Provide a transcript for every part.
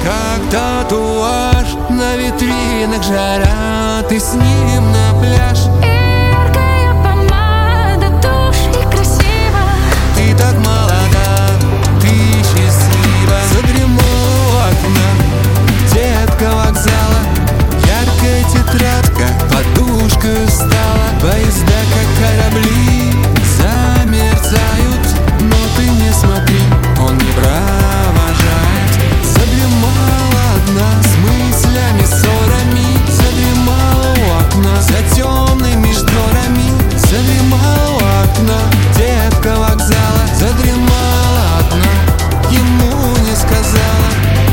как татуаж. На витринах жара, ты с ним на пляж. Яркая помада, тушь и красиво. Ты так молода, ты счастлива. Задремала у окна детка вокзала. Яркая тетрадка подушкой стала. Поезда, как корабли, замерцают. Но ты не смотри, он не провожает. Задремала одна с мыслями, ссорами. Задремала у окна за темными шторами. Задремала у окна детка вокзала. Задремала одна, ему не сказала.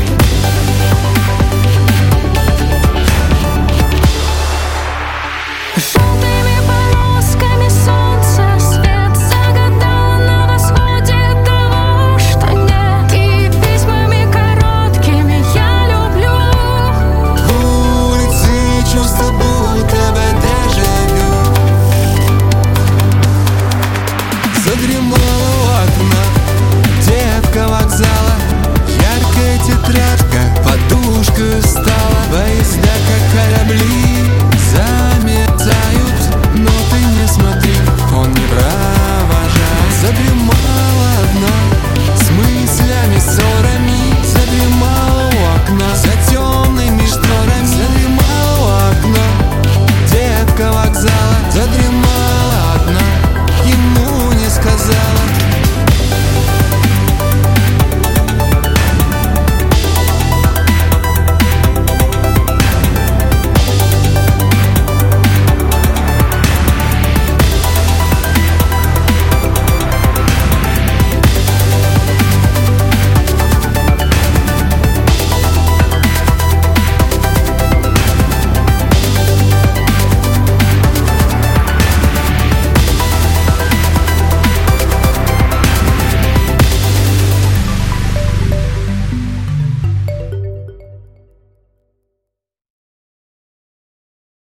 Желтыми полосками солнца свет загадал на восходе того, что нет. И письмами короткими я люблю. Улицы чувства будто бы дежавю. Задремала у окна детка вокзала. Яркая тетрадка подушкой стала. Поезда, как корабли, замерцают. Но ты не смотри, он не провожает. Задремала